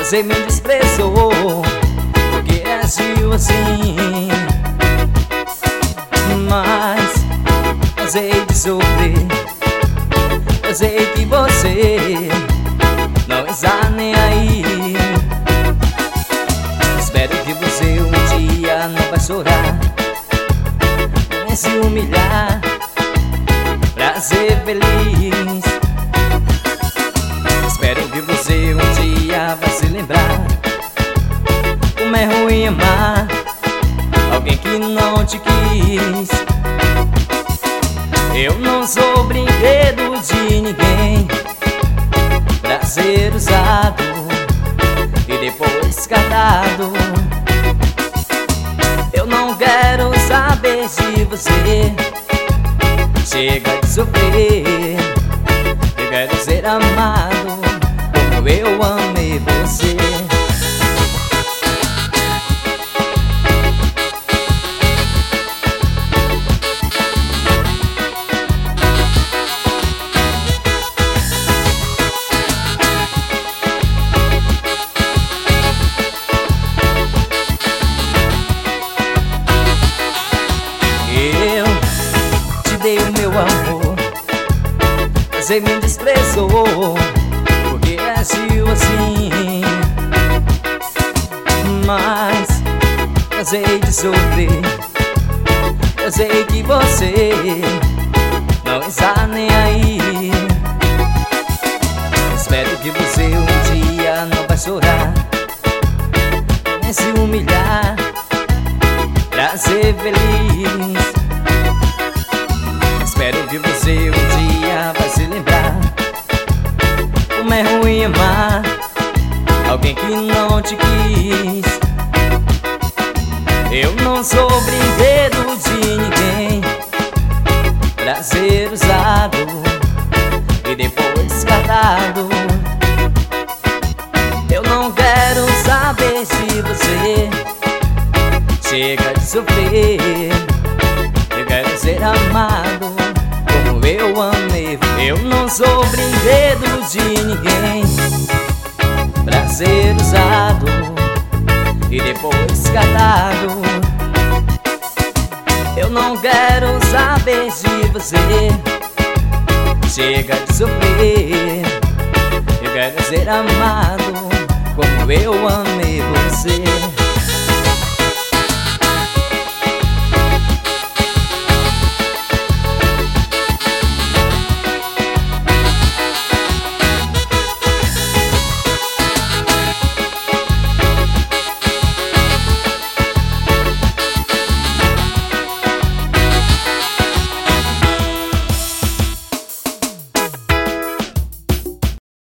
Você me desprezou porque agiu assim, mas cansei de sofrer. Eu sei que você não está nem aí. Espero que você um dia não vai chorar, nem se humilhar pra ser feliz. Espero que você um dia vai se lembrar como é ruim amar alguém que não te quis. Eu não sou brinquedo de ninguém pra ser usado e depois descartado. Eu não quero saber se você chega de sofrer. Eu quero ser amado como eu amei você. Eu te dei o meu amor, você me desprezou porque agiu assim, mas cansei de sofrer. Eu sei que você não está nem aí. Espero que você um dia não vai chorar, nem se humilhar pra ser feliz. Espero que você um dia vai se lembrar como é ruim amar alguém que não te quis. Eu não sou brinquedo de ninguém pra ser usado e depois descartado. Eu não quero saber se você chega de sofrer. Eu quero ser amado como eu amei. Eu não sou brinquedo de ninguém pra ser usado e depois descartado. Eu não quero saber se você chega de sofrer. Eu quero ser amado como eu amei você.